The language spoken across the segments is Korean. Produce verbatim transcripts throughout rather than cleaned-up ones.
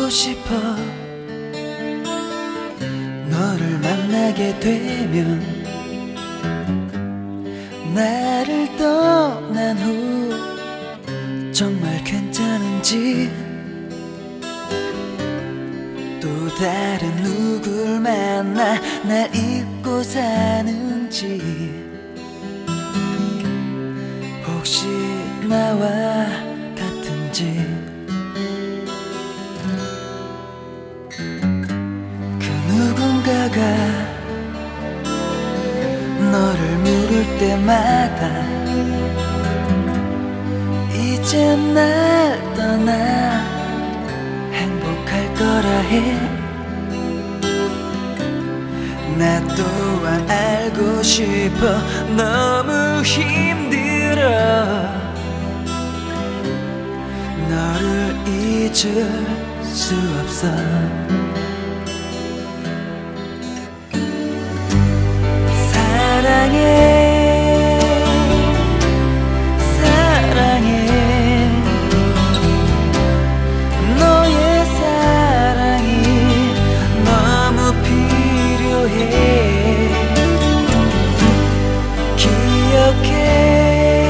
싶어. 너를 만나게 되면 나를 떠난 후 정말 괜찮은지, 또 다른 누굴 만나 날 잊고 사는지, 혹시 나와 같은지. 그 누군가가 너를 물을 때마다 이제 날 떠나 행복할 거라 해. 나 또한 알고 싶어. 너무 힘들어. 너를 잊을 수 없어. 사랑해, 사랑해. 너의 사랑이 너무 필요해. 기억해.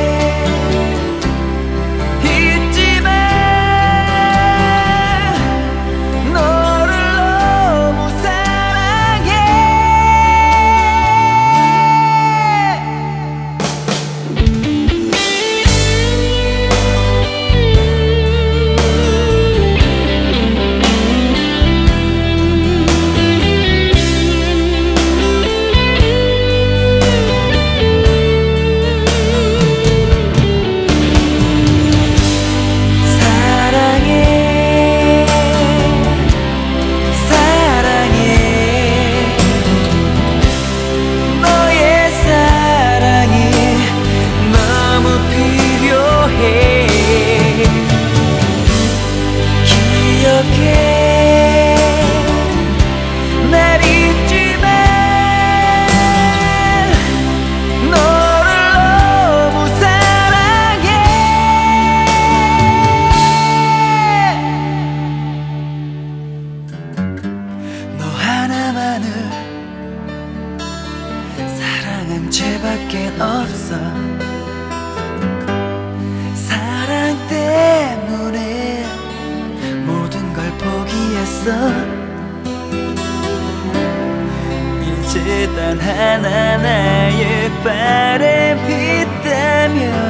날 잊지 마. 너를 너무 사랑해. 너 하나만을 사랑한 죄밖에 없어. 사랑 때문에 모든 걸 포기했어. 이제 단 하나 나의 바람이 있다면